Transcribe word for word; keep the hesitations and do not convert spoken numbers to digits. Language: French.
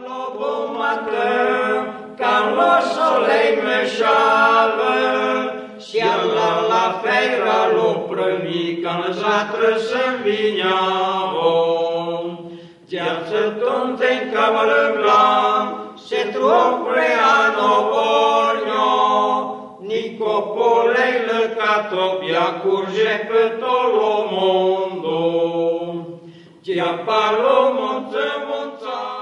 Au bon matin, quand le soleil me chale, ciel la feira l'oppremi, quand les astres s'invignavano. Viață tonte în cavale blanc, se tropre ano borgno, nico poleile catopia curge pe tot lo mondo. Gia palo monte monta.